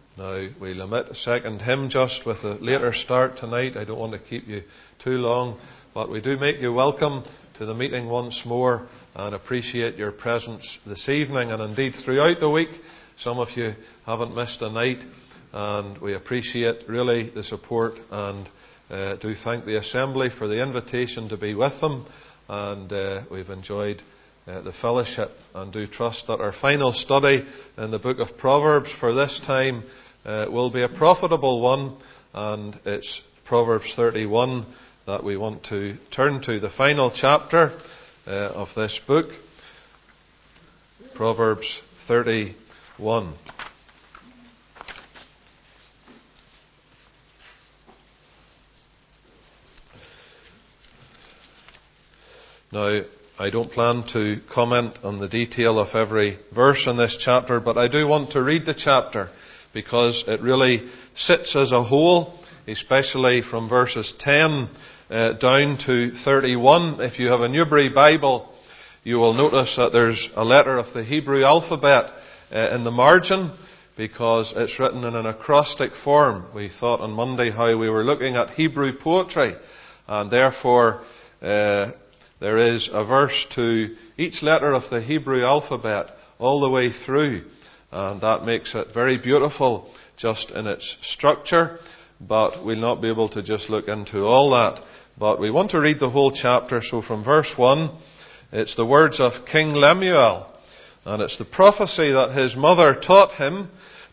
Now, we'll omit a second hymn just with a later start tonight. I don't want to keep you too long, but we do make you welcome to the meeting once more and appreciate your presence this evening and indeed throughout the week. Some of you haven't missed a night, and we appreciate really the support and do thank the Assembly for the invitation to be with them, and we've enjoyed the fellowship, and do trust that our final study in the book of Proverbs for this time will be a profitable one, and it's Proverbs 31 that we want to turn to, the final chapter of this book, Proverbs 31. Now, I don't plan to comment on the detail of every verse in this chapter, but I do want to read the chapter because it really sits as a whole, especially from verses 10 down to 31. If you have a Newbury Bible, you will notice that there's a letter of the Hebrew alphabet in the margin because it's written in an acrostic form. We thought on Monday how we were looking at Hebrew poetry, and therefore there is a verse to each letter of the Hebrew alphabet all the way through, and that makes it very beautiful just in its structure, but we'll not be able to just look into all that. But we want to read the whole chapter, so from verse 1, it's the words of King Lemuel, and it's the prophecy that his mother taught him.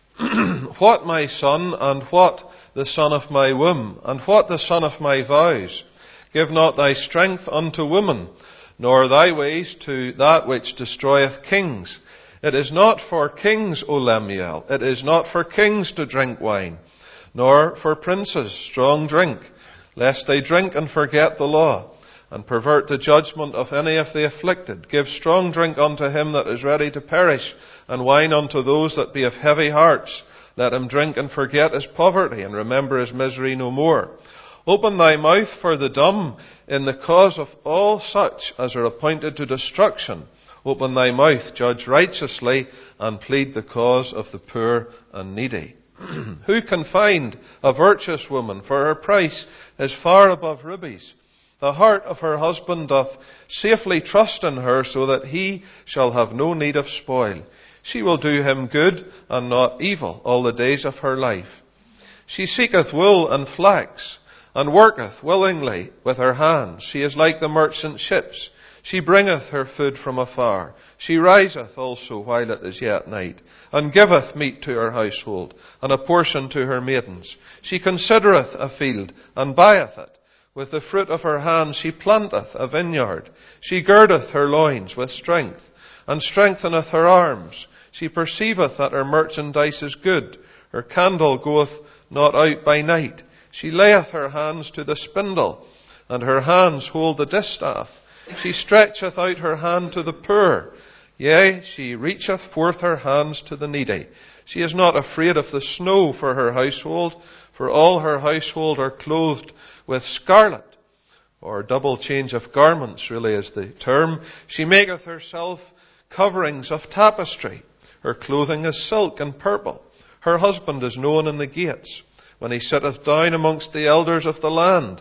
What, my son, and what the son of my womb, and what the son of my vows? Give not thy strength unto woman, nor thy ways to that which destroyeth kings. It is not for kings, O Lemuel, it is not for kings to drink wine, nor for princes strong drink, lest they drink and forget the law, and pervert the judgment of any of the afflicted. Give strong drink unto him that is ready to perish, and wine unto those that be of heavy hearts. Let him drink and forget his poverty, and remember his misery no more. Open thy mouth for the dumb in the cause of all such as are appointed to destruction. Open thy mouth, judge righteously, and plead the cause of the poor and needy. Who can find a virtuous woman? For her price is far above rubies. The heart of her husband doth safely trust in her, so that he shall have no need of spoil. She will do him good and not evil all the days of her life. She seeketh wool and flax, and worketh willingly with her hands. She is like the merchant ships. She bringeth her food from afar. She riseth also while it is yet night, and giveth meat to her household, and a portion to her maidens. She considereth a field, and buyeth it. With the fruit of her hands she planteth a vineyard. She girdeth her loins with strength, and strengtheneth her arms. She perceiveth that her merchandise is good. Her candle goeth not out by night. She layeth her hands to the spindle, and her hands hold the distaff. She stretcheth out her hand to the poor. Yea, she reacheth forth her hands to the needy. She is not afraid of the snow for her household, for all her household are clothed with scarlet, or double change of garments, really is the term. She maketh herself coverings of tapestry. Her clothing is silk and purple. Her husband is known in the gates, when he sitteth down amongst the elders of the land.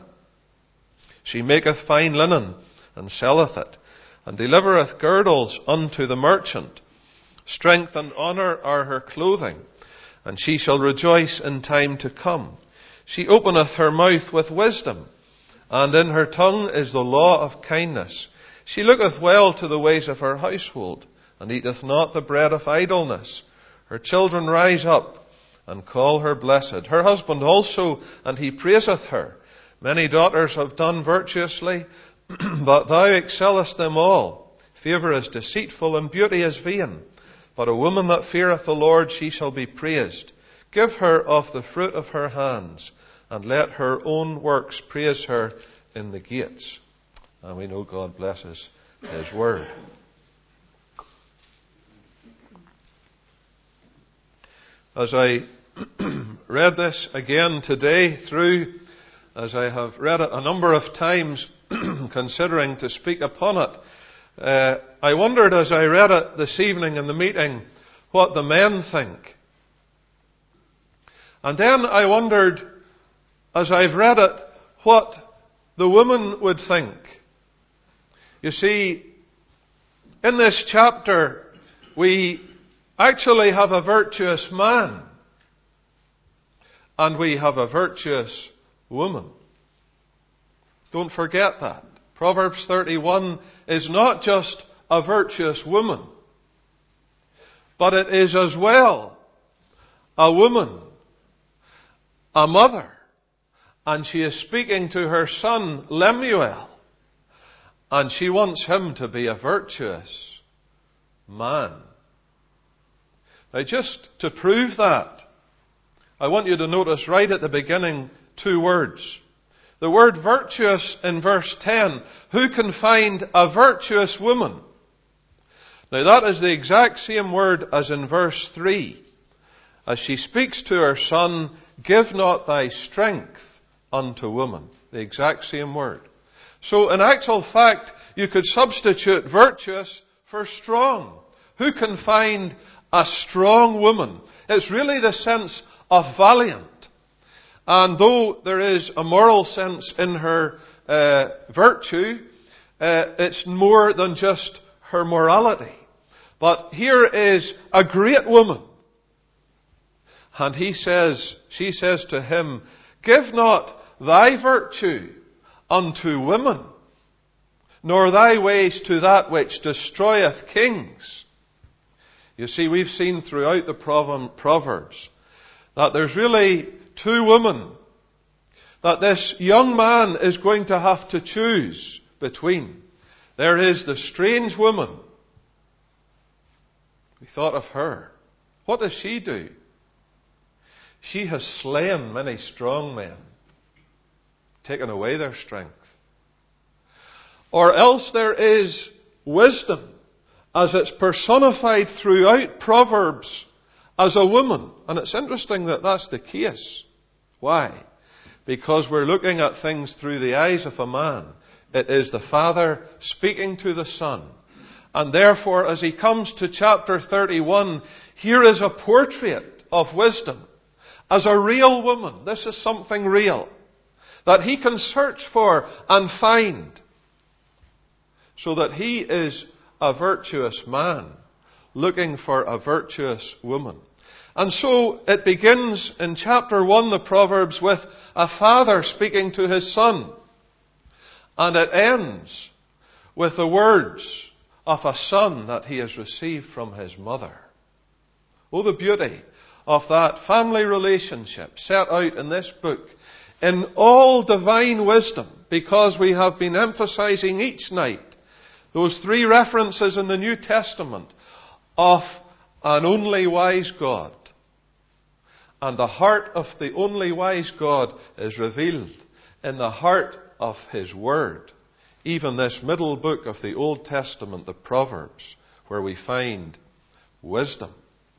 She maketh fine linen, and selleth it, and delivereth girdles unto the merchant. Strength and honour are her clothing, and she shall rejoice in time to come. She openeth her mouth with wisdom, and in her tongue is the law of kindness. She looketh well to the ways of her household, and eateth not the bread of idleness. Her children rise up, and call her blessed. Her husband also, and he praiseth her. Many daughters have done virtuously, but thou excellest them all. Favour is deceitful, and beauty is vain. But a woman that feareth the Lord, she shall be praised. Give her of the fruit of her hands, and let her own works praise her in the gates. And we know God blesses His word. As I read this again today through, as I have read it a number of times, considering to speak upon it, I wondered as I read it this evening in the meeting what the men think. And then I wondered, as I've read it, what the woman would think. You see, in this chapter, we actually have a virtuous man and we have a virtuous woman. Don't forget that. Proverbs 31 is not just a virtuous woman, but it is as well a woman, a mother, and she is speaking to her son Lemuel, and she wants him to be a virtuous man. Now, just to prove that, I want you to notice right at the beginning 2 words. The word virtuous in verse 10. Who can find a virtuous woman? Now that is the exact same word as in verse 3. As she speaks to her son, give not thy strength unto woman. The exact same word. So in actual fact, you could substitute virtuous for strong. Who can find a strong woman? It's really the sense of valiant. And though there is a moral sense in her virtue, it's more than just her morality. But here is a great woman. And she says to him, give not thy virtue unto women, nor thy ways to that which destroyeth kings. You see, we've seen throughout the Proverbs that there's really 2 women that this young man is going to have to choose between. There is the strange woman. We thought of her. What does she do? She has slain many strong men, taken away their strength. Or else there is wisdom, as it's personified throughout Proverbs as a woman. And it's interesting that that's the case. Why? Because we're looking at things through the eyes of a man. It is the father speaking to the son. And therefore, as he comes to chapter 31, here is a portrait of wisdom as a real woman. This is something real that he can search for and find, so that he is a virtuous man looking for a virtuous woman. And so it begins in chapter 1, the Proverbs, with a father speaking to his son. And it ends with the words of a son that he has received from his mother. Oh, the beauty of that family relationship set out in this book in all divine wisdom, because we have been emphasizing each night those 3 references in the New Testament of an only wise God. And the heart of the only wise God is revealed in the heart of His Word. Even this middle book of the Old Testament, the Proverbs, where we find wisdom.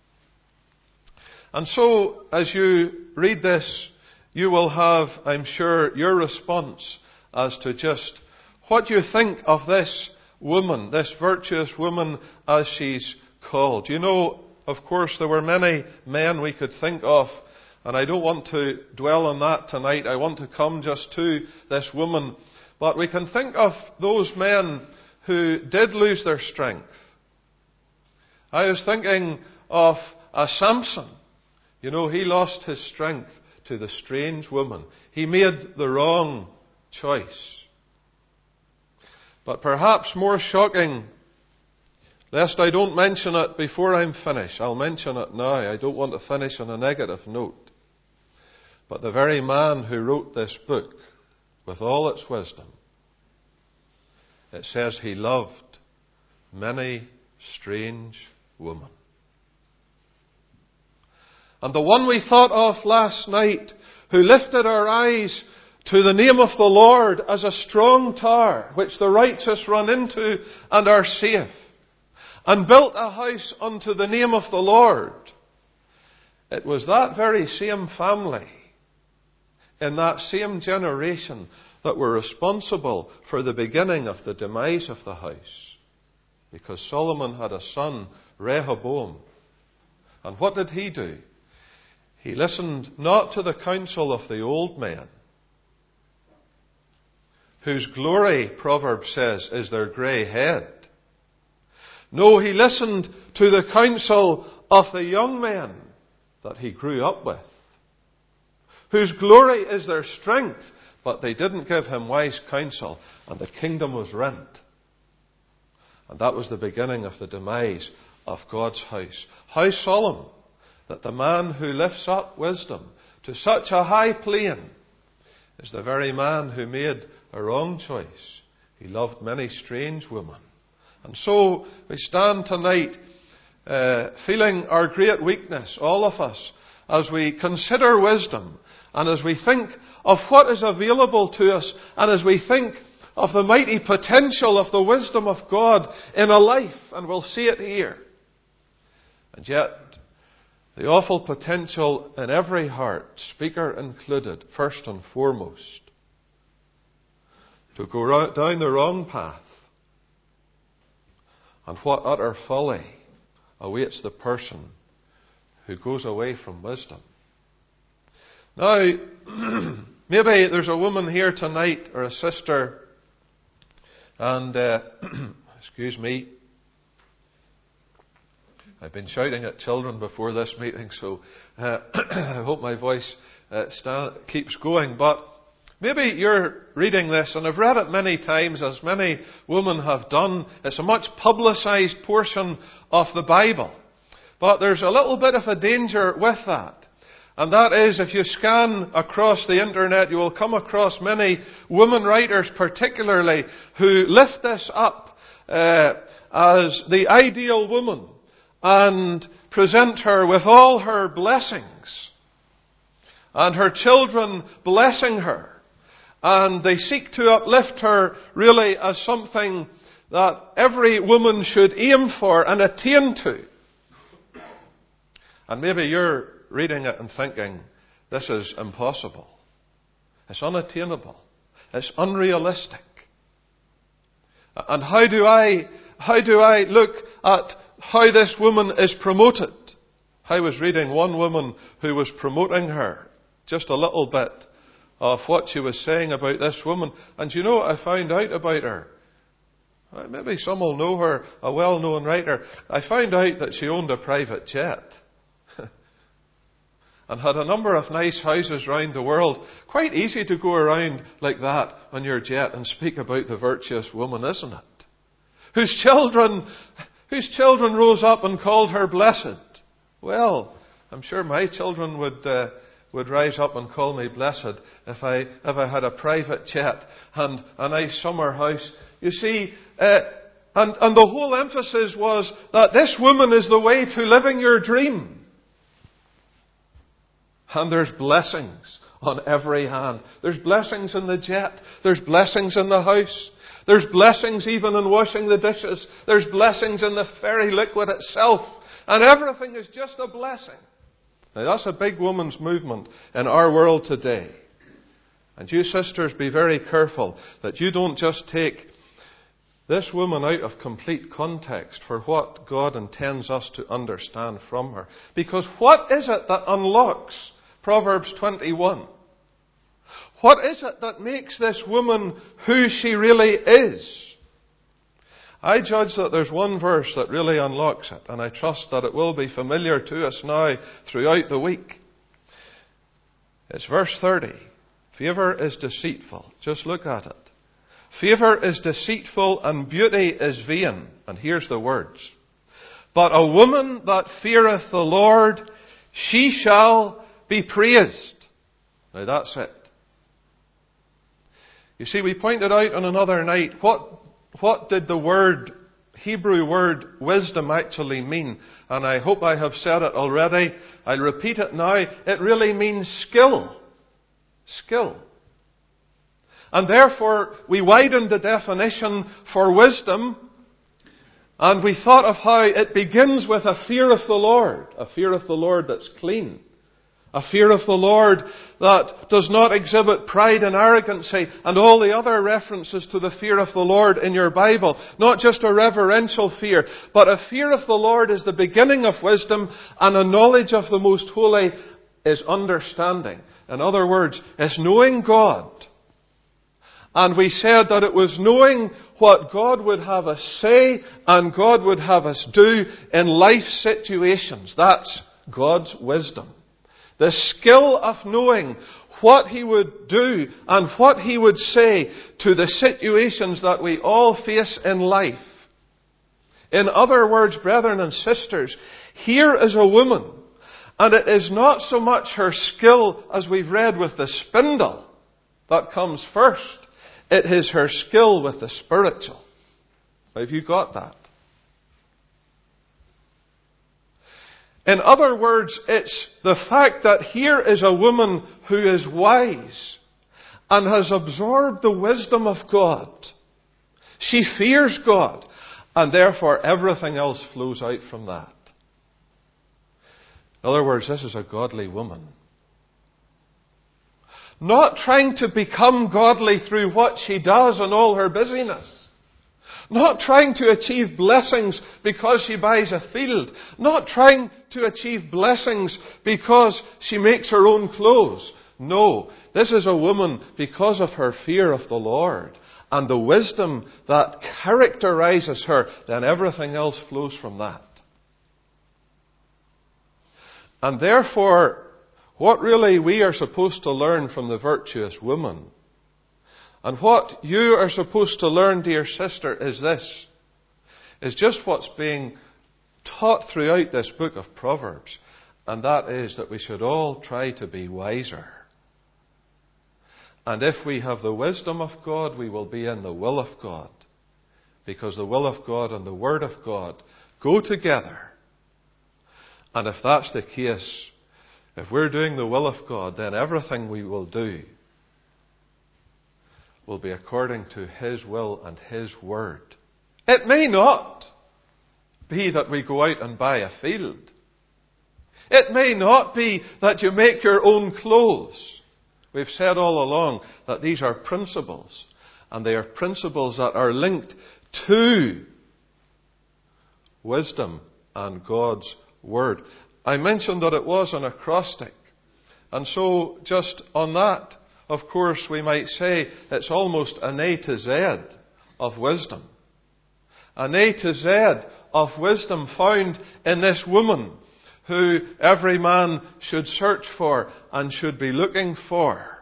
And so, as you read this, you will have, I'm sure, your response as to just what you think of this woman, this virtuous woman as she's called. You know, of course, there were many men we could think of, and I don't want to dwell on that tonight. I want to come just to this woman. But we can think of those men who did lose their strength. I was thinking of a Samson. You know, he lost his strength to the strange woman. He made the wrong choice. But perhaps more shocking, lest I don't mention it before I'm finished, I'll mention it now. I don't want to finish on a negative note. But the very man who wrote this book, with all its wisdom, it says he loved many strange women. And the one we thought of last night, who lifted our eyes to the name of the Lord as a strong tower, which the righteous run into and are safe, and built a house unto the name of the Lord, it was that very same family, in that same generation, that were responsible for the beginning of the demise of the house. Because Solomon had a son, Rehoboam. And what did he do? He listened not to the counsel of the old men, whose glory, Proverbs says, is their grey head. No, he listened to the counsel of the young men that he grew up with, whose glory is their strength, but they didn't give him wise counsel, and the kingdom was rent. And that was the beginning of the demise of God's house. How solemn that the man who lifts up wisdom to such a high plane is the very man who made a wrong choice. He loved many strange women. And so we stand tonight feeling our great weakness, all of us, as we consider wisdom and as we think of what is available to us and as we think of the mighty potential of the wisdom of God in a life, and we'll see it here. And yet, the awful potential in every heart, speaker included, first and foremost, to go down the wrong path. And what utter folly awaits the person who goes away from wisdom. Now, maybe there's a woman here tonight, or a sister, and, excuse me, I've been shouting at children before this meeting, so I hope my voice keeps going. But maybe you're reading this, and I've read it many times, as many women have done. It's a much publicised portion of the Bible. But there's a little bit of a danger with that. And that is, if you scan across the internet, you will come across many women writers particularly who lift this up as the ideal woman and present her with all her blessings and her children blessing her. And they seek to uplift her really as something that every woman should aim for and attain to. And maybe you're reading it and thinking, this is impossible. It's unattainable. It's unrealistic. And how do I look at how this woman is promoted? I was reading one woman who was promoting her, just a little bit of what she was saying about this woman. And you know what I found out about her? Maybe some will know her, a well-known writer. I found out that she owned a private jet. And had a number of nice houses round the world. Quite easy to go around like that on your jet and speak about the virtuous woman, isn't it? Whose children rose up and called her blessed. Well, I'm sure my children would rise up and call me blessed if I had a private jet and a nice summer house. You see, and the whole emphasis was that this woman is the way to living your dream. And there's blessings on every hand. There's blessings in the jet. There's blessings in the house. There's blessings even in washing the dishes. There's blessings in the fairy liquid itself. And everything is just a blessing. Now that's a big woman's movement in our world today. And you sisters, be very careful that you don't just take this woman out of complete context for what God intends us to understand from her. Because what is it that unlocks Proverbs 21? What is it that makes this woman who she really is? I judge that there's one verse that really unlocks it, and I trust that it will be familiar to us now throughout the week. It's verse 30. Favor is deceitful. Just look at it. Favor is deceitful and beauty is vain. And here's the words. But a woman that feareth the Lord, she shall be praised. Now that's it. You see, we pointed out on another night, what did the Hebrew word wisdom actually mean? And I hope I have said it already. I'll repeat it now. It really means skill. Skill. And therefore, we widened the definition for wisdom, and we thought of how it begins with a fear of the Lord. A fear of the Lord that's clean. A fear of the Lord that does not exhibit pride and arrogancy and all the other references to the fear of the Lord in your Bible. Not just a reverential fear, but a fear of the Lord is the beginning of wisdom and a knowledge of the Most Holy is understanding. In other words, it's knowing God. And we said that it was knowing what God would have us say and God would have us do in life situations. That's God's wisdom. The skill of knowing what He would do and what He would say to the situations that we all face in life. In other words, brethren and sisters, here is a woman, and it is not so much her skill, as we've read with the spindle, that comes first. It is her skill with the spiritual. Have you got that? In other words, it's the fact that here is a woman who is wise and has absorbed the wisdom of God. She fears God, and therefore everything else flows out from that. In other words, this is a godly woman. Not trying to become godly through what she does and all her busyness. Not trying to achieve blessings because she buys a field. Not trying to achieve blessings because she makes her own clothes. No, this is a woman because of her fear of the Lord and the wisdom that characterizes her. Then everything else flows from that. And therefore, what really we are supposed to learn from the virtuous woman, and what you are supposed to learn, dear sister, is this, is just what's being taught throughout this book of Proverbs, and that is that we should all try to be wiser. And if we have the wisdom of God, we will be in the will of God, because the will of God and the Word of God go together. And if that's the case, if we're doing the will of God, then everything we will do will be according to His will and His Word. It may not be that we go out and buy a field. It may not be that you make your own clothes. We've said all along that these are principles, and they are principles that are linked to wisdom and God's Word. I mentioned that it was an acrostic. And so, just on that, of course, we might say it's almost an A to Z of wisdom. An A to Z of wisdom found in this woman who every man should search for and should be looking for.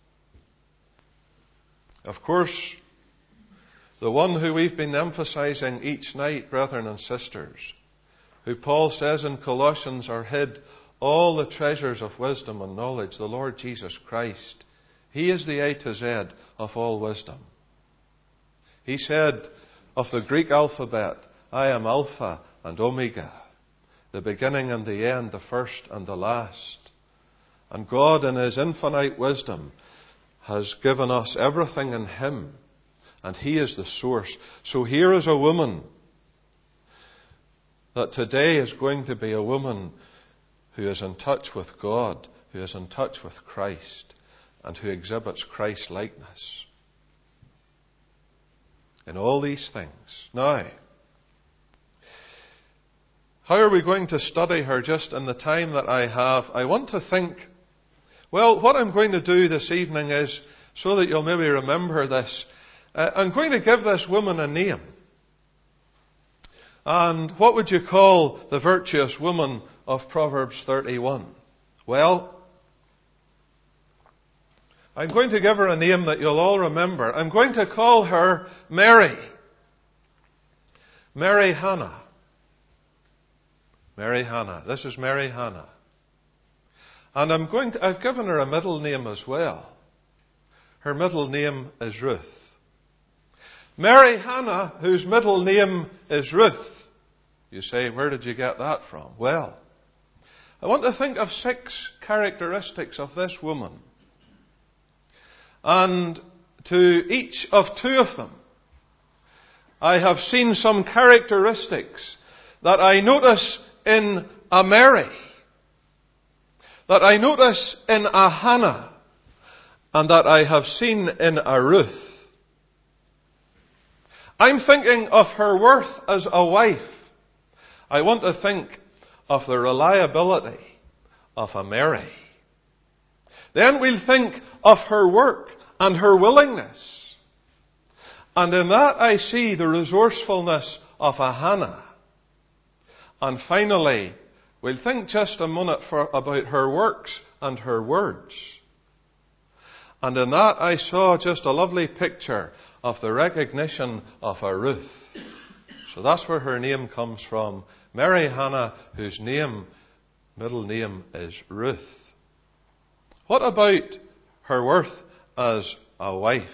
Of course, the one who we've been emphasizing each night, brethren and sisters, who Paul says in Colossians are hid all the treasures of wisdom and knowledge, the Lord Jesus Christ. He is the A to Z of all wisdom. He said of the Greek alphabet, I am Alpha and Omega, the beginning and the end, the first and the last. And God in His infinite wisdom has given us everything in Him, and He is the source. So here is a woman that today is going to be a woman who is in touch with God, who is in touch with Christ, and who exhibits Christ-likeness in all these things. Now, how are we going to study her just in the time that I have? I want to think, well, what I'm going to do this evening is, so that you'll maybe remember this, I'm going to give this woman a name. And what would you call the virtuous woman of Proverbs 31? Well, I'm going to give her a name that you'll all remember. I'm going to call her Mary. Mary Hannah. Mary Hannah. This is Mary Hannah. And I've given her a middle name as well. Her middle name is Ruth. Mary Hannah, whose middle name is Ruth. You say, where did you get that from? Well, I want to think of 6 characteristics of this woman. And to each of 2 of them, I have seen some characteristics that I notice in a Mary, that I notice in a Hannah, and that I have seen in a Ruth. I'm thinking of her worth as a wife. I want to think of the reliability of a Mary. Then we'll think of her work and her willingness. And in that I see the resourcefulness of a Hannah. And finally, we'll think just a minute about her works and her words. And in that I saw just a lovely picture of the recognition of a Ruth. So that's where her name comes from. Mary Hannah, whose middle name is Ruth. What about her worth as a wife?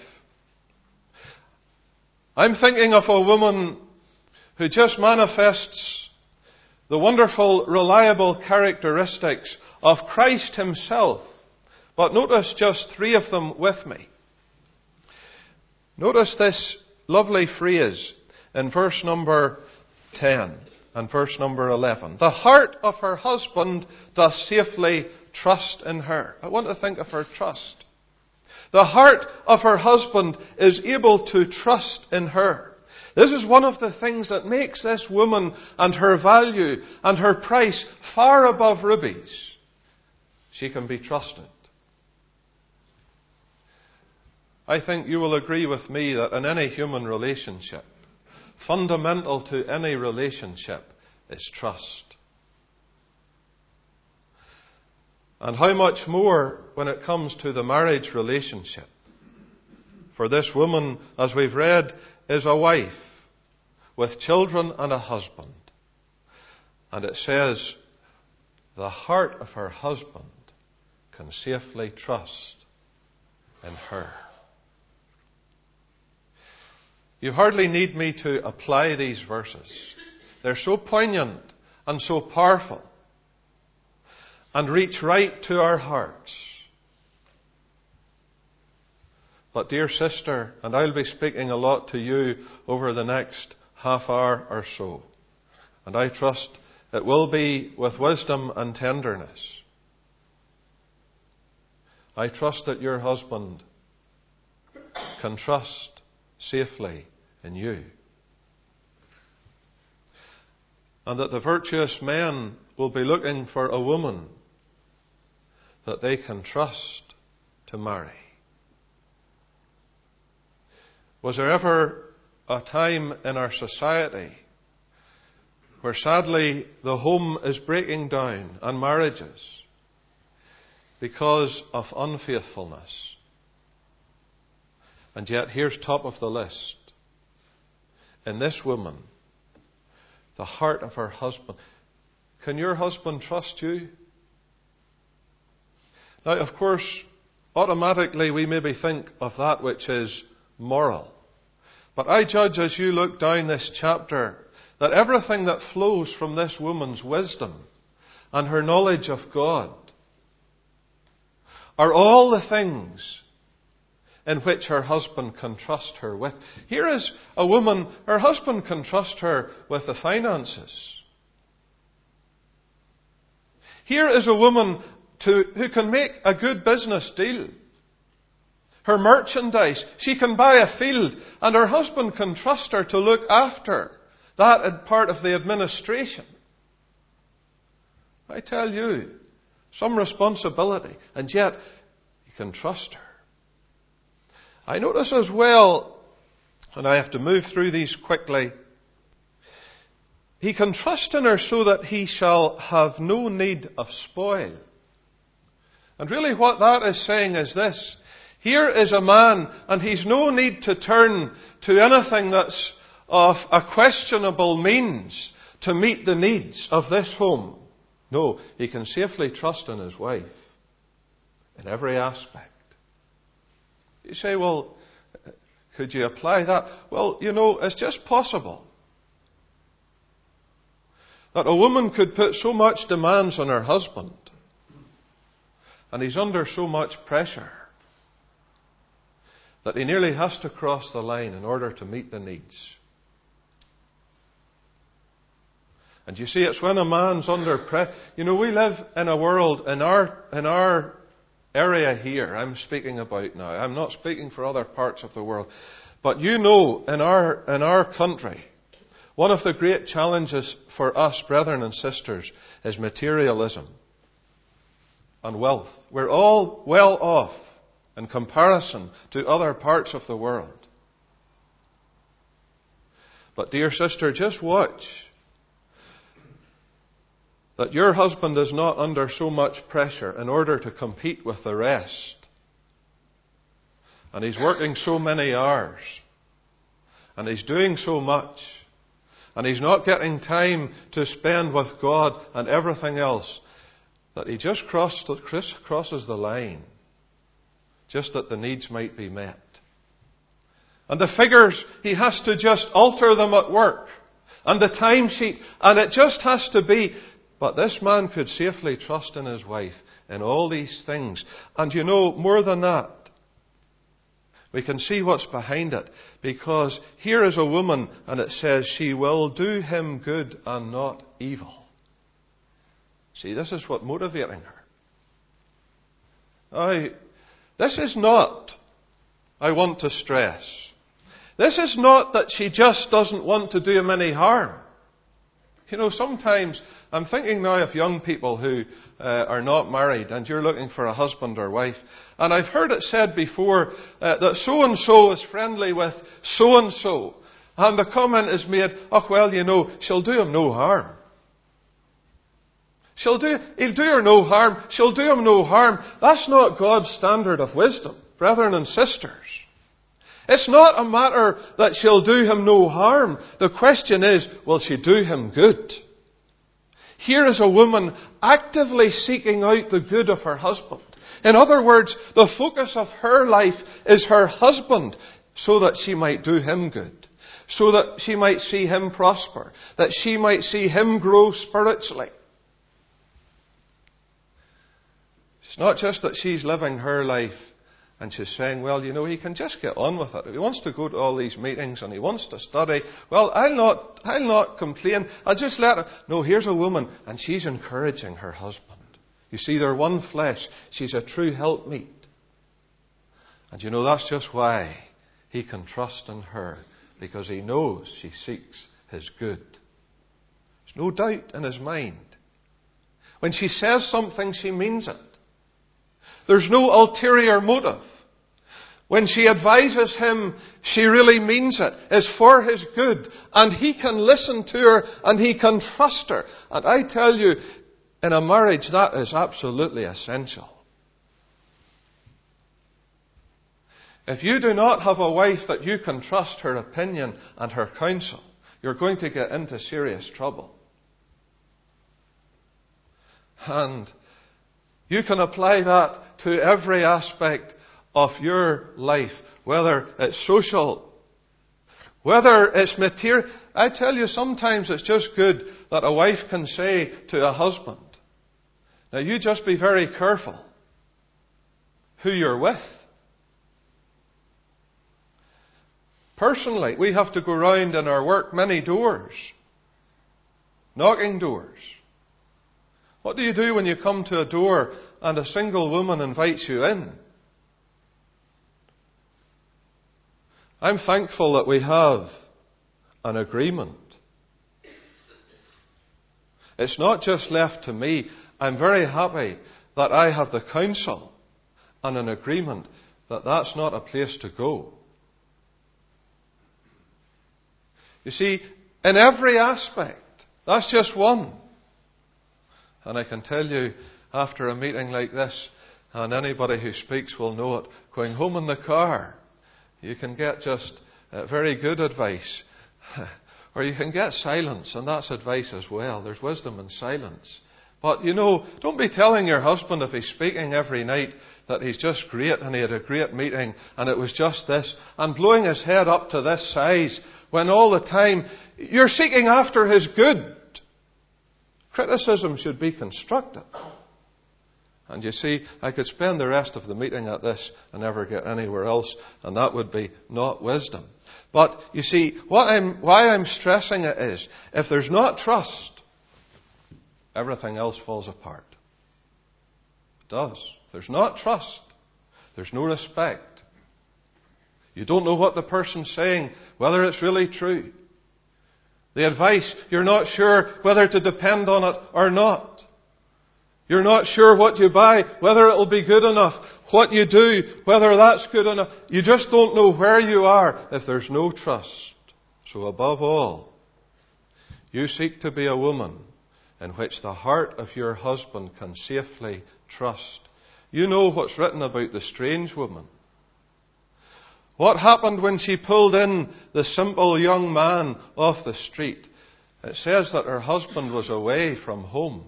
I'm thinking of a woman who just manifests the wonderful, reliable characteristics of Christ himself. But notice just 3 of them with me. Notice this lovely phrase in verse number 10 and verse number 11. The heart of her husband doth safely trust in her. I want to think of her trust. The heart of her husband is able to trust in her. This is one of the things that makes this woman and her value and her price far above rubies. She can be trusted. I think you will agree with me that in any human relationship, fundamental to any relationship is trust. And how much more when it comes to the marriage relationship. For this woman, as we've read, is a wife with children and a husband. And it says, the heart of her husband can safely trust in her. You hardly need me to apply these verses. They're so poignant and so powerful and reach right to our hearts. But dear sister, and I'll be speaking a lot to you over the next half hour or so, and I trust it will be with wisdom and tenderness. I trust that your husband can trust safely in you. And that the virtuous men will be looking for a woman that they can trust to marry. Was there ever a time in our society where sadly the home is breaking down and marriages because of unfaithfulness? And yet here's top of the list. In this woman, the heart of her husband. Can your husband trust you? Now, of course, automatically we maybe think of that which is moral. But I judge as you look down this chapter that everything that flows from this woman's wisdom and her knowledge of God are all the things in which her husband can trust her with. Here is a woman, her husband can trust her with the finances. Here is a woman who can make a good business deal. Her merchandise, she can buy a field, and her husband can trust her to look after that part of the administration. I tell you, some responsibility, and yet you can trust her. I notice as well, and I have to move through these quickly, he can trust in her so that he shall have no need of spoil. And really what that is saying is this. Here is a man, and he's no need to turn to anything that's of a questionable means to meet the needs of this home. No, he can safely trust in his wife in every aspect. You say, well, could you apply that? Well, it's just possible that a woman could put so much demands on her husband, and he's under so much pressure, that he nearly has to cross the line in order to meet the needs. And you see, it's when a man's under pressure. We live in a world, in our area here, I'm speaking about now. I'm not speaking for other parts of the world. But in our country, one of the great challenges for us, brethren and sisters, is materialism. and wealth. We're all well off in comparison to other parts of the world. But dear sister, just watch that your husband is not under so much pressure in order to compete with the rest. And he's working so many hours. And he's doing so much. And he's not getting time to spend with God and everything else. That he just crosses the line. Just that the needs might be met. And the figures, he has to just alter them at work. And the timesheet. And it just has to be. But this man could safely trust in his wife in all these things. And you know, more than that, we can see what's behind it. Because here is a woman, and it says, she will do him good and not evil. See, this is what motivating her. This is not, I want to stress. This is not that she just doesn't want to do him any harm. You know, sometimes I'm thinking now of young people who are not married and you're looking for a husband or wife. And I've heard it said before that so-and-so is friendly with so-and-so. And the comment is made, oh, well, you know, she'll do him no harm. He'll do her no harm. She'll do him no harm. That's not God's standard of wisdom, brethren and sisters. It's not a matter that she'll do him no harm. The question is, will she do him good? Here is a woman actively seeking out the good of her husband. In other words, the focus of her life is her husband so that she might do him good. So that she might see him prosper. That she might see him grow spiritually. It's not just that she's living her life and she's saying, well, you know, he can just get on with it. If he wants to go to all these meetings and he wants to study, well, I'll not complain. I'll just let him. No, here's a woman and she's encouraging her husband. You see, they're one flesh. She's a true helpmeet. And you know, that's just why he can trust in her. Because he knows she seeks his good. There's no doubt in his mind. When she says something, she means it. There's no ulterior motive. When she advises him, she really means it. It's for his good. And he can listen to her and he can trust her. And I tell you, in a marriage, that is absolutely essential. If you do not have a wife that you can trust her opinion and her counsel, you're going to get into serious trouble. And you can apply that to every aspect of your life, whether it's social, whether it's material. I tell you, sometimes it's just good that a wife can say to a husband, now you just be very careful who you're with. Personally, we have to go round in our work many doors, knocking doors. What do you do when you come to a door and a single woman invites you in? I'm thankful that we have an agreement. It's not just left to me. I'm very happy that I have the counsel and an agreement that that's not a place to go. You see, in every aspect, that's just one. And I can tell you, after a meeting like this, and anybody who speaks will know it, going home in the car, you can get just very good advice. Or you can get silence, and that's advice as well. There's wisdom in silence. But, you know, don't be telling your husband if he's speaking every night that he's just great and he had a great meeting and it was just this, and blowing his head up to this size when all the time you're seeking after his good. Criticism should be constructive. And you see, I could spend the rest of the meeting at this and never get anywhere else, and that would be not wisdom. But you see, why I'm stressing it is, if there's not trust, everything else falls apart. It does. If there's not trust, there's no respect. You don't know what the person's saying, whether it's really true. The advice, you're not sure whether to depend on it or not. You're not sure what you buy, whether it'll be good enough. What you do, whether that's good enough. You just don't know where you are if there's no trust. So above all, you seek to be a woman in which the heart of your husband can safely trust. You know what's written about the strange woman. What happened when she pulled in the simple young man off the street? It says that her husband was away from home.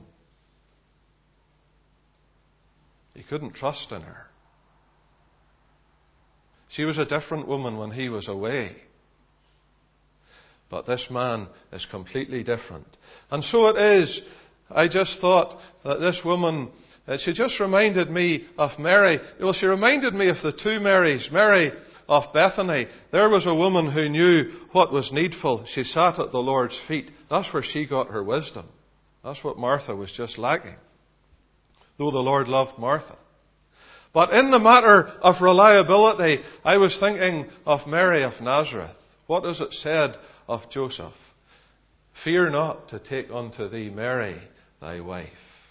He couldn't trust in her. She was a different woman when he was away. But this man is completely different. And so it is. I just thought that this woman, she just reminded me of Mary. Well, she reminded me of the two Marys. Mary of Bethany. There was a woman who knew what was needful. She sat at the Lord's feet. That's where she got her wisdom. That's what Martha was just lacking. Though the Lord loved Martha. But in the matter of reliability, I was thinking of Mary of Nazareth. What is it said of Joseph? Fear not to take unto thee Mary, thy wife.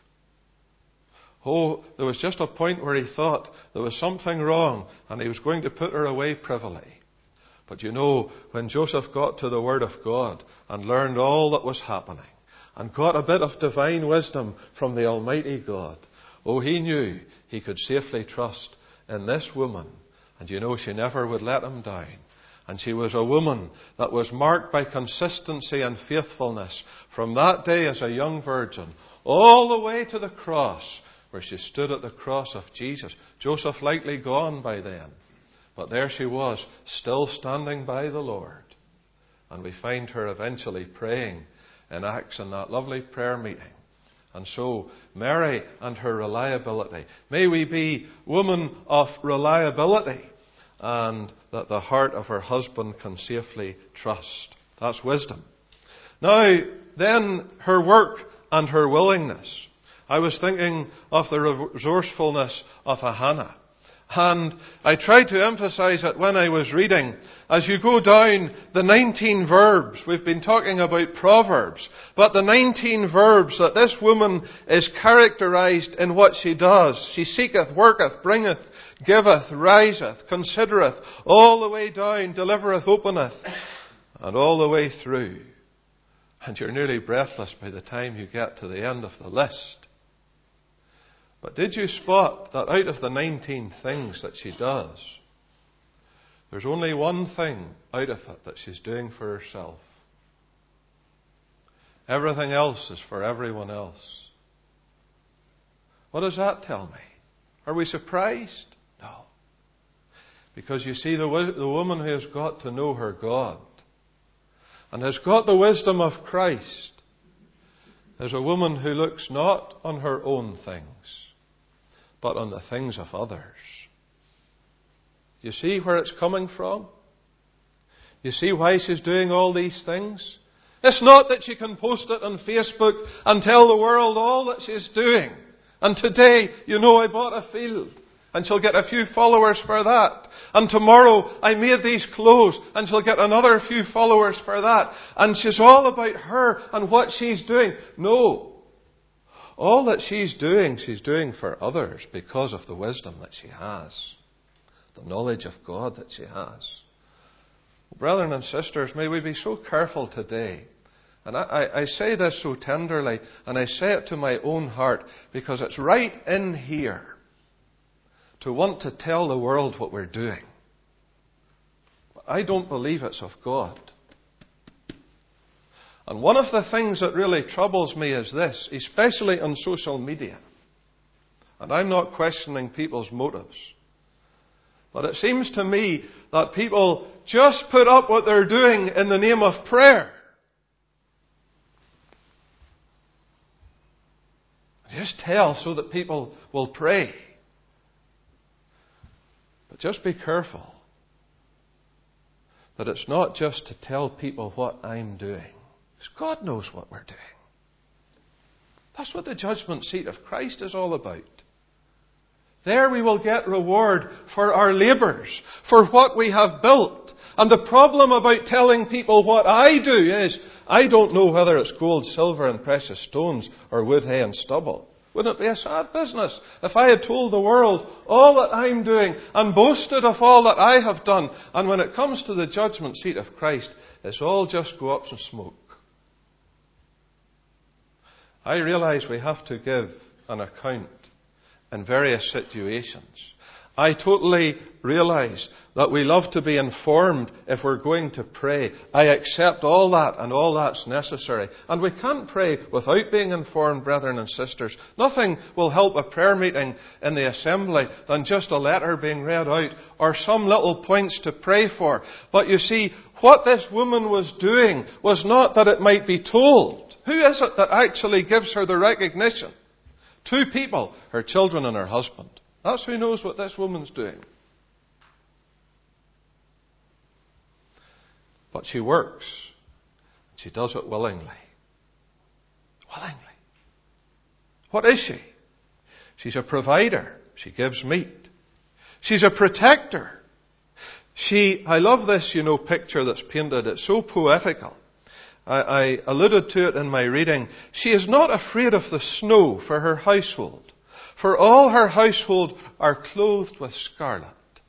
Oh, there was just a point where he thought there was something wrong and he was going to put her away privily. But you know, when Joseph got to the Word of God and learned all that was happening and got a bit of divine wisdom from the Almighty God, oh, he knew he could safely trust in this woman. And you know, she never would let him down. And she was a woman that was marked by consistency and faithfulness from that day as a young virgin all the way to the cross, where she stood at the cross of Jesus. Joseph likely gone by then. But there she was, still standing by the Lord. And we find her eventually praying in Acts in that lovely prayer meeting. And so, Mary and her reliability. May we be women of reliability, and that the heart of her husband can safely trust. That's wisdom. Now, then, her work and her willingness. I was thinking of the resourcefulness of a Hannah. And I tried to emphasize it when I was reading. As you go down the 19 verbs, we've been talking about Proverbs, but the 19 verbs that this woman is characterized in what she does. She seeketh, worketh, bringeth, giveth, riseth, considereth, all the way down, delivereth, openeth, and all the way through. And you're nearly breathless by the time you get to the end of the list. But did you spot that out of the 19 things that she does, there's only one thing out of it that she's doing for herself? Everything else is for everyone else. What does that tell me? Are we surprised? No. Because you see, the woman who has got to know her God and has got the wisdom of Christ is a woman who looks not on her own things, but on the things of others. You see where it's coming from? You see why she's doing all these things? It's not that she can post it on Facebook and tell the world all that she's doing. And today, you know, I bought a field, and she'll get a few followers for that. And tomorrow, I made these clothes, and she'll get another few followers for that. And she's all about her and what she's doing. No. All that she's doing for others because of the wisdom that she has. The knowledge of God that she has. Brethren and sisters, may we be so careful today. And I say this so tenderly, and I say it to my own heart, because it's right in here to want to tell the world what we're doing. I don't believe it's of God. And one of the things that really troubles me is this, especially on social media. And I'm not questioning people's motives. But it seems to me that people just put up what they're doing in the name of prayer. Just tell so that people will pray. But just be careful that it's not just to tell people what I'm doing. Because God knows what we're doing. That's what the judgment seat of Christ is all about. There we will get reward for our labours, for what we have built. And the problem about telling people what I do is, I don't know whether it's gold, silver and precious stones or wood, hay and stubble. Wouldn't it be a sad business if I had told the world all that I'm doing and boasted of all that I have done, and when it comes to the judgment seat of Christ, it's all just go up in smoke? I realize we have to give an account in various situations. I totally realize that we love to be informed if we're going to pray. I accept all that, and all that's necessary. And we can't pray without being informed, brethren and sisters. Nothing will help a prayer meeting in the assembly than just a letter being read out or some little points to pray for. But you see, what this woman was doing was not that it might be told. Who is it that actually gives her the recognition? Two people, her children and her husband. That's who knows what this woman's doing. But she works. She does it willingly. Willingly. What is she? She's a provider. She gives meat. She's a protector. I love this, picture that's painted. It's so poetical. I alluded to it in my reading. She is not afraid of the snow for her household, for all her household are clothed with scarlet.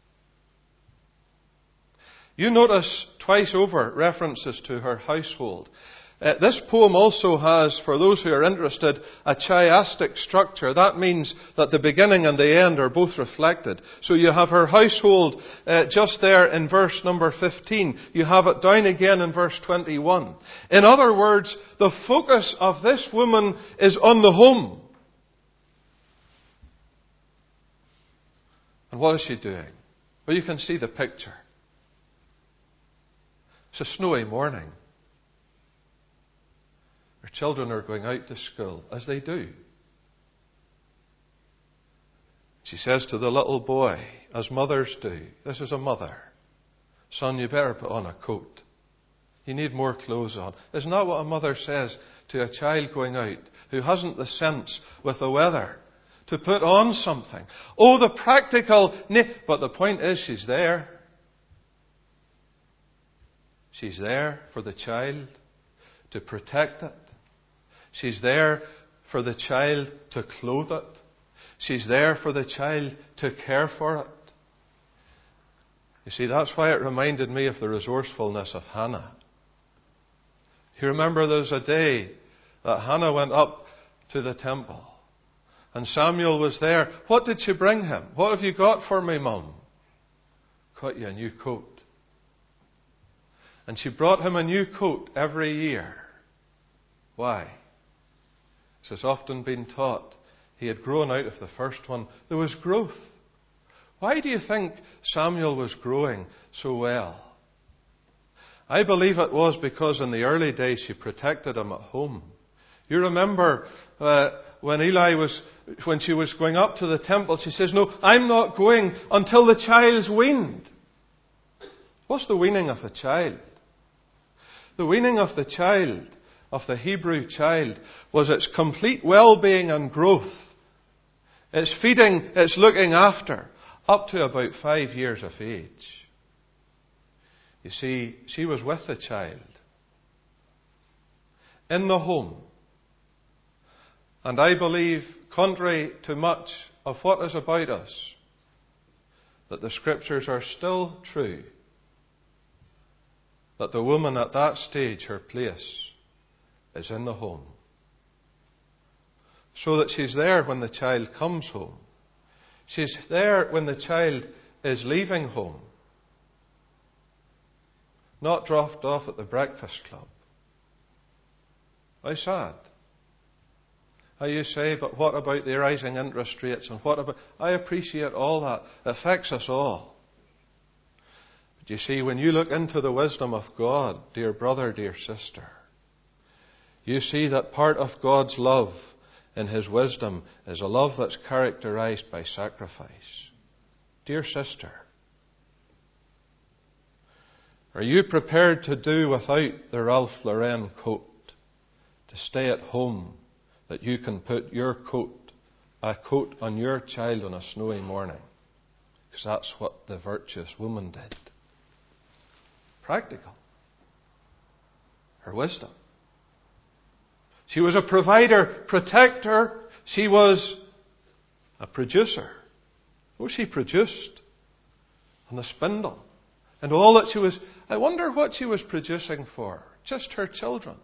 You notice twice over references to her household. This poem also has, for those who are interested, a chiastic structure. That means that the beginning and the end are both reflected. So you have her household just there in verse number 15. You have it down again in verse 21. In other words, the focus of this woman is on the home. And what is she doing? Well, you can see the picture. It's a snowy morning. Her children are going out to school, as they do. She says to the little boy, as mothers do, this is a mother, son, you better put on a coat. You need more clothes on. Isn't that what a mother says to a child going out who hasn't the sense with the weather to put on something? Oh, the practical... But the point is, she's there. She's there for the child to protect it. She's there for the child to clothe it. She's there for the child to care for it. You see, that's why it reminded me of the resourcefulness of Hannah. You remember there was a day that Hannah went up to the temple and Samuel was there. What did she bring him? What have you got for me, Mum? Got you a new coat. And she brought him a new coat every year. Why? As has often been taught, he had grown out of the first one. There was growth. Why do you think Samuel was growing so well? I believe it was because in the early days she protected him at home. You remember when she was going up to the temple, she says, "No, I'm not going until the child's weaned." What's the weaning of a child? The weaning of the child, of the Hebrew child, was its complete well-being and growth. It's feeding, it's looking after, up to about 5 years of age. You see, she was with the child in the home. And I believe, contrary to much of what is about us, that the Scriptures are still true. That the woman at that stage, her place is in the home. So that she's there when the child comes home. She's there when the child is leaving home. Not dropped off at the breakfast club. How sad. How you say, but what about the rising interest rates and what about... I appreciate all that. It affects us all. But you see, when you look into the wisdom of God, dear brother, dear sister, you see that part of God's love in His wisdom is a love that's characterized by sacrifice. Dear sister, are you prepared to do without the Ralph Lauren coat, to stay at home, that you can put a coat on your child on a snowy morning? Because that's what the virtuous woman did. Practical. Her wisdom. She was a provider, protector, she was a producer. Oh, she produced on the spindle. And all that she was, I wonder what she was producing for. Just her children.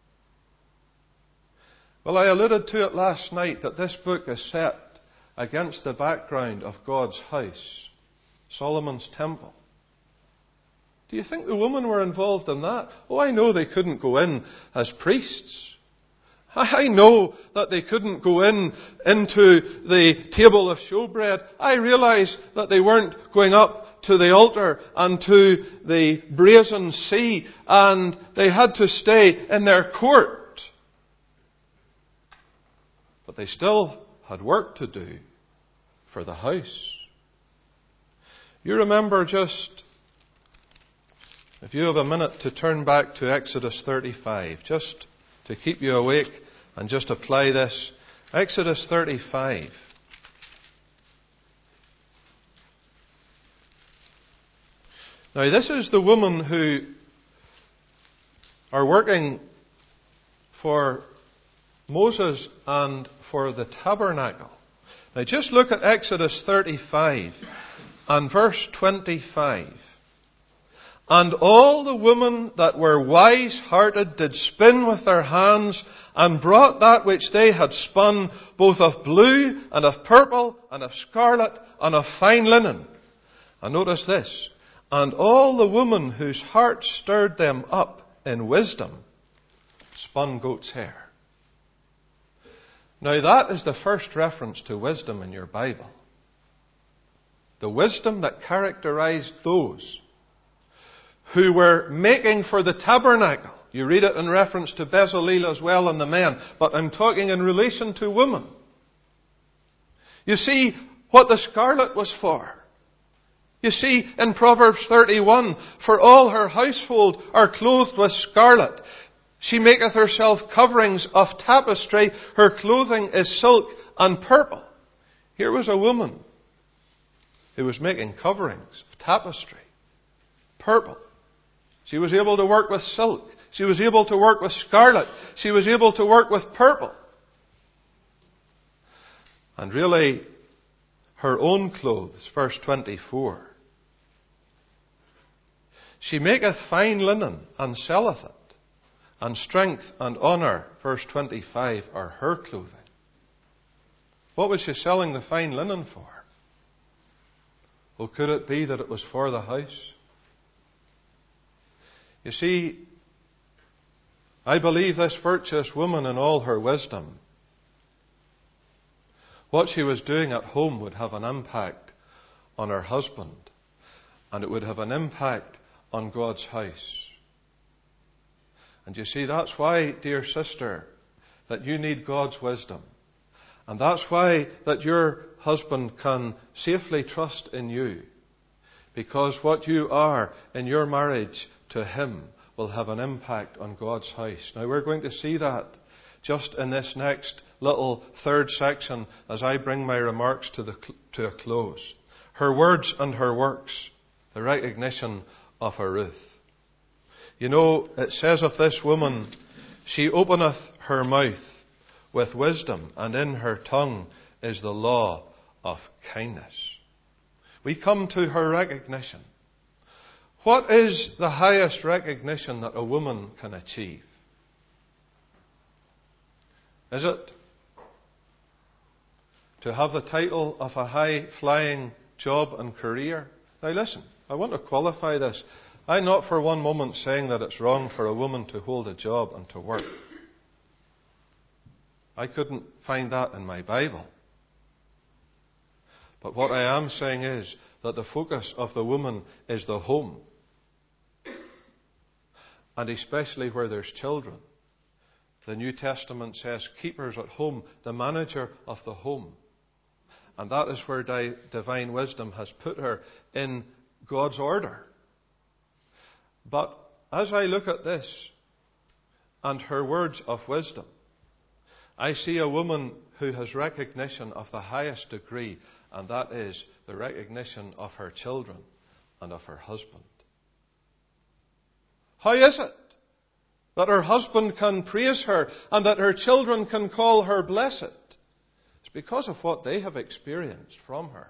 Well, I alluded to it last night that this book is set against the background of God's house, Solomon's temple. Do you think the women were involved in that? Oh, I know they couldn't go in as priests. I know that they couldn't go into the table of showbread. I realize that they weren't going up to the altar and to the brazen sea, and they had to stay in their court. But they still had work to do for the house. You remember just, if you have a minute to turn back to Exodus 35, just to keep you awake and just apply this. Exodus 35. Now this is the woman who are working for Moses and for the tabernacle. Now just look at Exodus 35 and verse 25. And all the women that were wise-hearted did spin with their hands, and brought that which they had spun, both of blue and of purple and of scarlet and of fine linen. And notice this. And all the women whose hearts stirred them up in wisdom spun goat's hair. Now that is the first reference to wisdom in your Bible. The wisdom that characterized those who were making for the tabernacle. You read it in reference to Bezalel as well and the men, but I'm talking in relation to women. You see what the scarlet was for. You see in Proverbs 31, for all her household are clothed with scarlet. She maketh herself coverings of tapestry, her clothing is silk and purple. Here was a woman who was making coverings of tapestry, purple. She was able to work with silk. She was able to work with scarlet. She was able to work with purple. And really, her own clothes, verse 24. She maketh fine linen and selleth it, and strength and honour, verse 25, are her clothing. What was she selling the fine linen for? Well, could it be that it was for the house? You see, I believe this virtuous woman in all her wisdom, what she was doing at home would have an impact on her husband, and it would have an impact on God's house. And you see, that's why, dear sister, that you need God's wisdom. And that's why that your husband can safely trust in you. Because what you are in your marriage to him will have an impact on God's house. Now we're going to see that just in this next little third section as I bring my remarks to a close. Her words and her works, the recognition of a Ruth. You know, it says of this woman, she openeth her mouth with wisdom, and in her tongue is the law of kindness. We come to her recognition. What is the highest recognition that a woman can achieve? Is it to have the title of a high-flying job and career? Now listen, I want to qualify this. I'm not for one moment saying that it's wrong for a woman to hold a job and to work. I couldn't find that in my Bible. But what I am saying is that the focus of the woman is the home. And especially where there's children. The New Testament says keepers at home, the manager of the home. And that is where divine wisdom has put her in God's order. But as I look at this and her words of wisdom, I see a woman who has recognition of the highest degree, and that is the recognition of her children and of her husband. How is it that her husband can praise her and that her children can call her blessed? It's because of what they have experienced from her.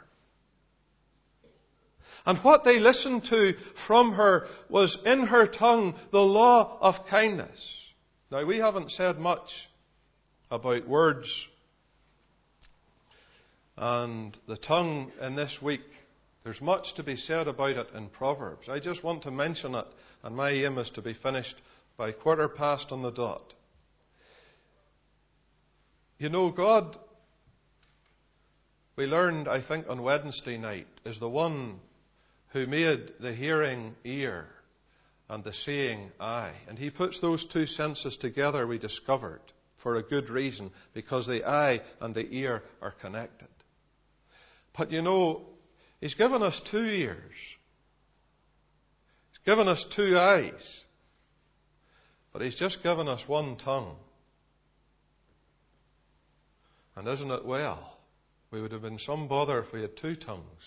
And what they listened to from her was in her tongue the law of kindness. Now, we haven't said much about words and the tongue in this week. There's much to be said about it in Proverbs. I just want to mention it, and my aim is to be finished by 7:15 on the dot. You know, God, we learned, I think, on Wednesday night, is the one who made the hearing ear and the seeing eye. And He puts those two senses together, we discovered, for a good reason, because the eye and the ear are connected. But you know, He's given us 2 ears. He's given us 2 eyes. But He's just given us 1 tongue. And isn't it well? We would have been some bother if we had 2 tongues.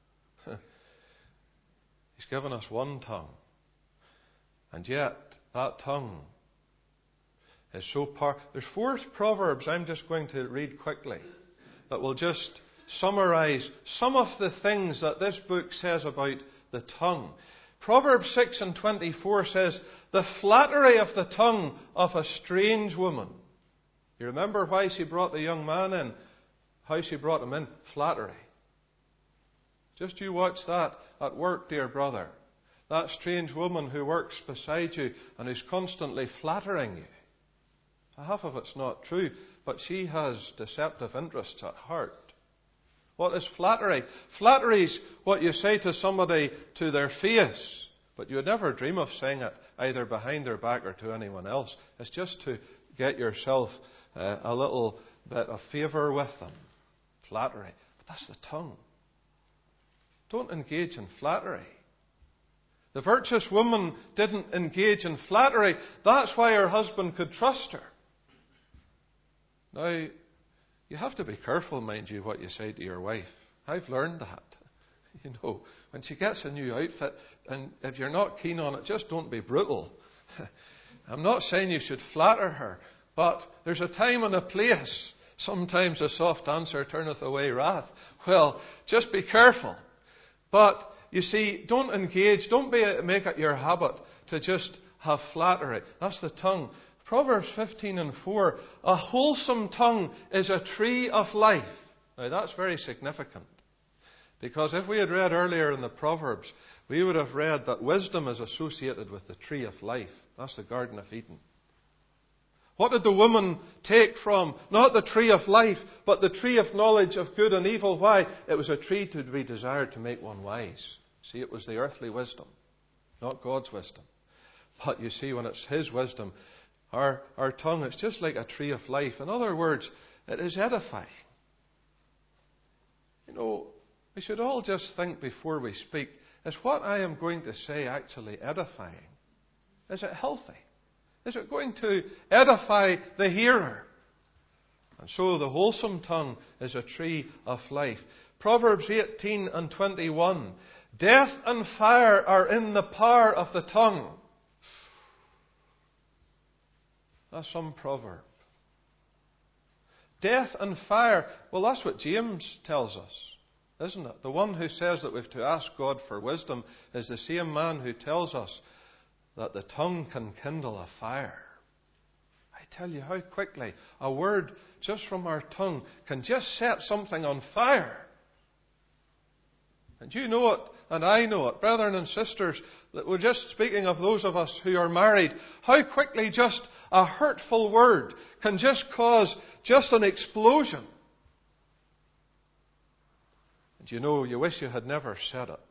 He's given us 1 tongue. And yet, that tongue is so powerful. There's 4 proverbs I'm just going to read quickly that will just summarize some of the things that this book says about the tongue. Proverbs 6:24 says, "The flattery of the tongue of a strange woman." You remember why she brought the young man in? How she brought him in? Flattery. Just you watch that at work, dear brother. That strange woman who works beside you and who's constantly flattering you. Half of it's not true, but she has deceptive interests at heart. What is flattery? Flattery's what you say to somebody to their face, but you would never dream of saying it either behind their back or to anyone else. It's just to get yourself a little bit of favour with them. Flattery. But that's the tongue. Don't engage in flattery. The virtuous woman didn't engage in flattery. That's why her husband could trust her. Now, you have to be careful, mind you, what you say to your wife. I've learned that. You know, when she gets a new outfit, and if you're not keen on it, just don't be brutal. I'm not saying you should flatter her, but there's a time and a place. Sometimes a soft answer turneth away wrath. Well, just be careful. But, you see, don't engage, make it your habit to just have flattery. That's the tongue. Proverbs 15:4, "A wholesome tongue is a tree of life." Now that's very significant. Because if we had read earlier in the Proverbs, we would have read that wisdom is associated with the tree of life. That's the Garden of Eden. What did the woman take from? Not the tree of life, but the tree of knowledge of good and evil. Why? It was a tree to be desired to make one wise. See, it was the earthly wisdom, not God's wisdom. But you see, when it's His wisdom, our tongue is just like a tree of life. In other words, it is edifying. You know, we should all just think before we speak, is what I am going to say actually edifying? Is it healthy? Is it going to edify the hearer? And so the wholesome tongue is a tree of life. Proverbs 18:21. "Death and fire are in the power of the tongue." That's some proverb. Death and fire. Well, that's what James tells us, isn't it? The one who says that we've to ask God for wisdom is the same man who tells us that the tongue can kindle a fire. I tell you how quickly a word just from our tongue can just set something on fire. And you know it, and I know it. Brethren and sisters, that we're just speaking of those of us who are married, how quickly just a hurtful word can just cause just an explosion. And you know, you wish you had never said it.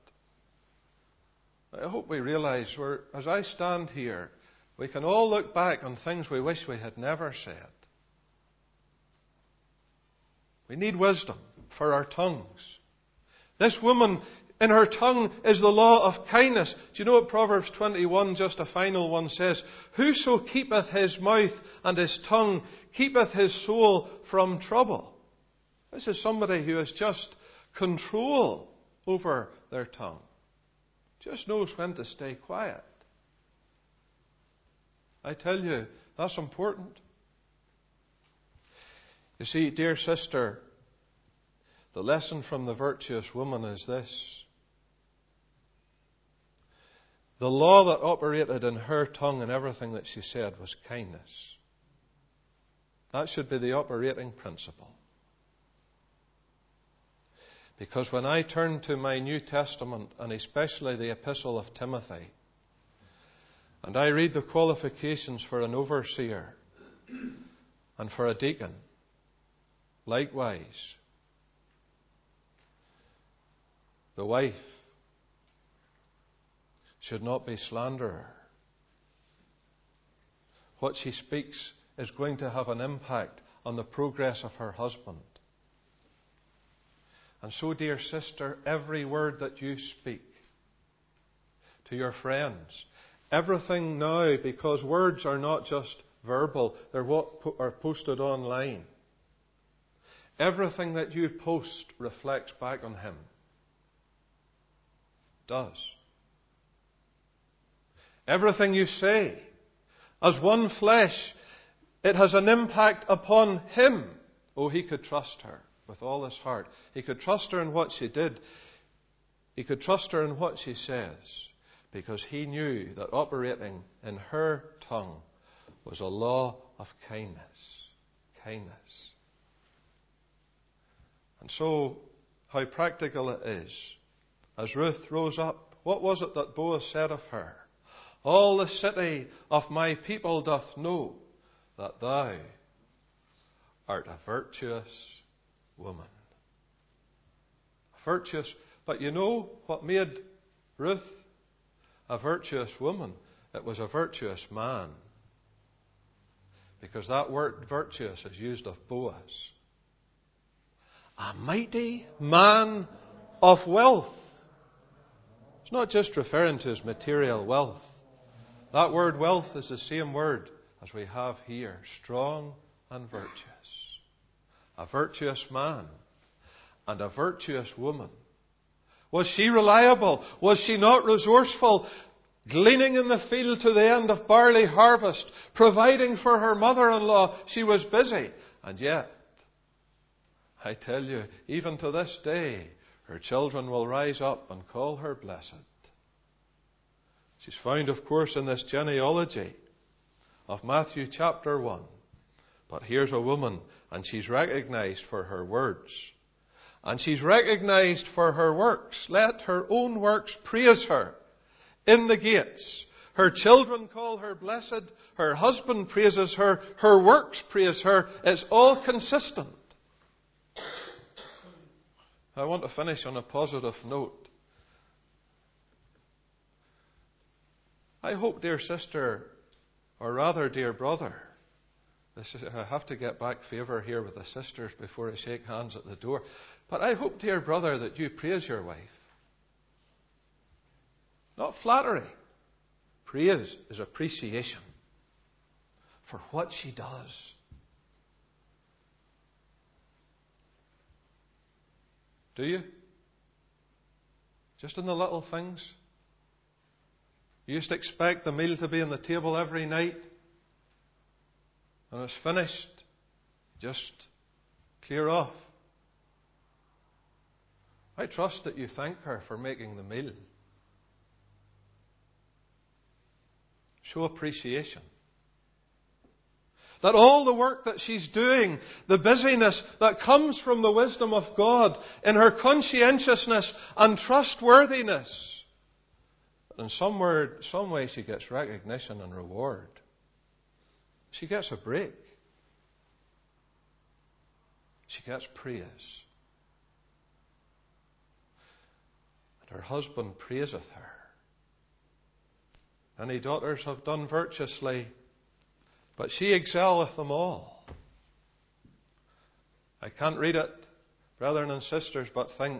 I hope we realize, as I stand here, we can all look back on things we wish we had never said. We need wisdom for our tongues. This woman, in her tongue is the law of kindness. Do you know what Proverbs 21, just a final one, says? "Whoso keepeth his mouth and his tongue keepeth his soul from trouble." This is somebody who has just control over their tongue. Just knows when to stay quiet. I tell you, that's important. You see, dear sister, The lesson from the virtuous woman is this. The law that operated in her tongue and everything that she said was kindness. That should be the operating principle. Because when I turn to my New Testament, and especially the Epistle of Timothy, and I read the qualifications for an overseer and for a deacon, likewise, the wife should not be slanderer. What she speaks is going to have an impact on the progress of her husband. And so, dear sister, every word that you speak to your friends, everything now, because words are not just verbal, they're what are posted online. Everything that you post reflects back on him. Does. Everything you say, as one flesh, it has an impact upon him. Oh, he could trust her with all his heart. He could trust her in what she did. He could trust her in what she says, because he knew that operating in her tongue was a law of kindness. Kindness. And so, how practical it is. As Ruth rose up, what was it that Boaz said of her? All the city of my people doth know that thou art a virtuous woman. Virtuous. But you know what made Ruth a virtuous woman? It was a virtuous man. Because that word virtuous is used of Boaz. A mighty man of wealth. It's not just referring to his material wealth. That word wealth is the same word as we have here. Strong and virtuous. A virtuous man and a virtuous woman. Was she reliable? Was she not resourceful? Gleaning in the field to the end of barley harvest, providing for her mother-in-law. She was busy. And yet, I tell you, even to this day, her children will rise up and call her blessed. She's found, of course, in this genealogy of Matthew chapter 1. But here's a woman, and she's recognized for her words. And she's recognized for her works. Let her own works praise her in the gates. Her children call her blessed. Her husband praises her. Her works praise her. It's all consistent. I want to finish on a positive note. I hope, dear sister, or rather, dear brother, I have to get back favour here with the sisters before I shake hands at the door. But I hope, dear brother, that you praise your wife. Not flattery. Praise is appreciation for what she does. Do you? Just in the little things? You used to expect the meal to be on the table every night. And it's finished. Just clear off. I trust that you thank her for making the meal. Show appreciation. That all the work that she's doing, the busyness that comes from the wisdom of God in her conscientiousness and trustworthiness, in some way she gets recognition and reward. She gets a break. She gets praise. And her husband praiseth her. Any daughters have done virtuously, but she excelleth them all. I can't read it, brethren and sisters, but think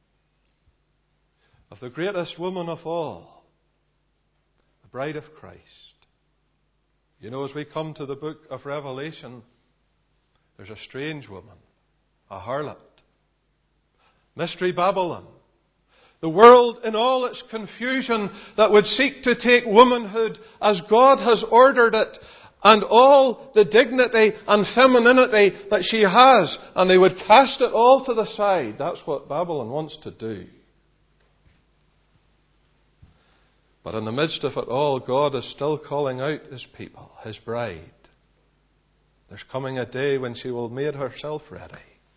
of the greatest woman of all, the bride of Christ. You know, as we come to the book of Revelation, there's a strange woman, a harlot, Mystery Babylon. The world in all its confusion that would seek to take womanhood as God has ordered it and all the dignity and femininity that she has, and they would cast it all to the side. That's what Babylon wants to do. But in the midst of it all, God is still calling out His people, His bride. There's coming a day when she will make herself ready.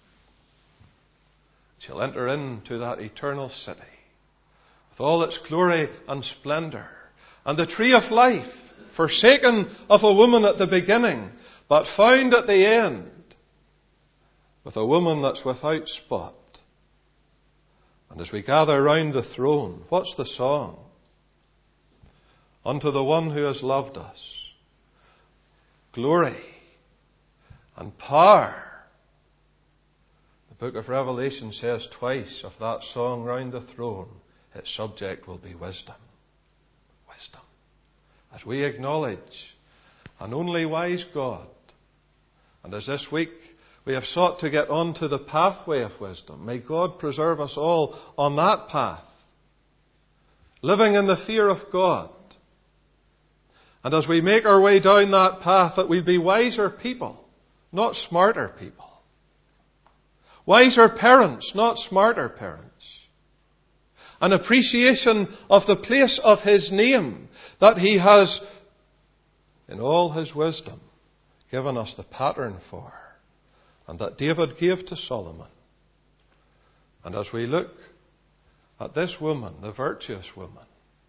She'll enter into that eternal city with all its glory and splendour. And the tree of life, forsaken of a woman at the beginning, but found at the end, with a woman that's without spot. And as we gather round the throne, what's the song? Unto the one who has loved us, glory and power. The book of Revelation says twice of that song round the throne, its subject will be wisdom. Wisdom. As we acknowledge an only wise God, and as this week we have sought to get onto the pathway of wisdom, may God preserve us all on that path, living in the fear of God. And as we make our way down that path, that we be wiser people, not smarter people. Wiser parents, not smarter parents. An appreciation of the place of His name that He has, in all His wisdom, given us the pattern for, and that David gave to Solomon. And as we look at this woman, the virtuous woman,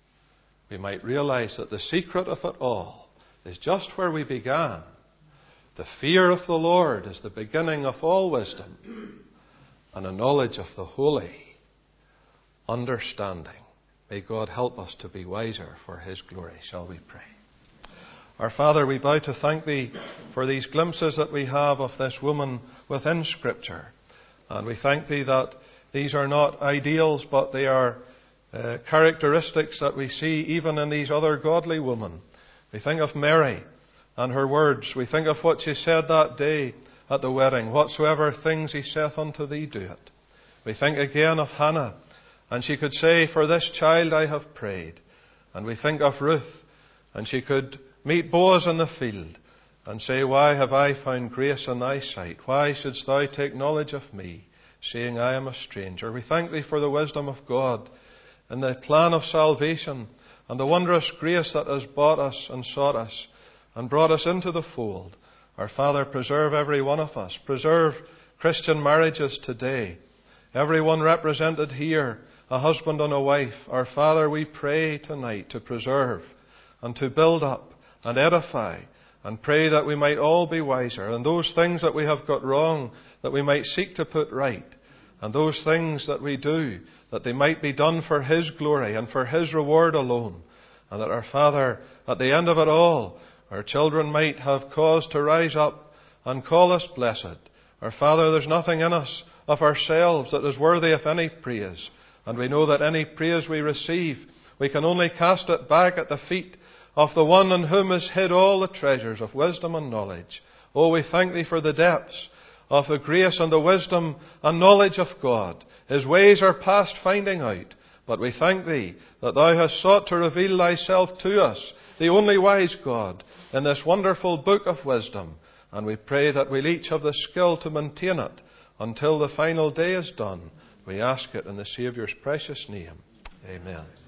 we might realize that the secret of it all is just where we began. The fear of the Lord is the beginning of all wisdom, and a knowledge of the holy, understanding. May God help us to be wiser for His glory. Shall we pray? Our Father, we bow to thank Thee for these glimpses that we have of this woman within Scripture. And we thank Thee that these are not ideals, but they are characteristics that we see even in these other godly women. We think of Mary and her words. We think of what she said that day at the wedding. Whatsoever things He saith unto thee, do it. We think again of Hannah, and she could say, for this child I have prayed. And we think of Ruth, and she could meet Boaz in the field and say, why have I found grace in thy sight? Why shouldst thou take knowledge of me, seeing I am a stranger? We thank Thee for the wisdom of God in the plan of salvation and the wondrous grace that has bought us and sought us and brought us into the fold. Our Father, preserve every one of us. Preserve Christian marriages today. Everyone represented here, a husband and a wife. Our Father, we pray tonight to preserve and to build up and edify, and pray that we might all be wiser, and those things that we have got wrong, that we might seek to put right, and those things that we do, that they might be done for His glory and for His reward alone. And that our Father, at the end of it all, our children might have cause to rise up and call us blessed. Our Father, there's nothing in us of ourselves that is worthy of any praise. And we know that any praise we receive, we can only cast it back at the feet of the one in whom is hid all the treasures of wisdom and knowledge. Oh, we thank Thee for the depths of the grace and the wisdom and knowledge of God. His ways are past finding out. But we thank Thee that Thou hast sought to reveal Thyself to us, the only wise God, in this wonderful book of wisdom. And we pray that we'll each have the skill to maintain it until the final day is done. We ask it in the Saviour's precious name. Amen.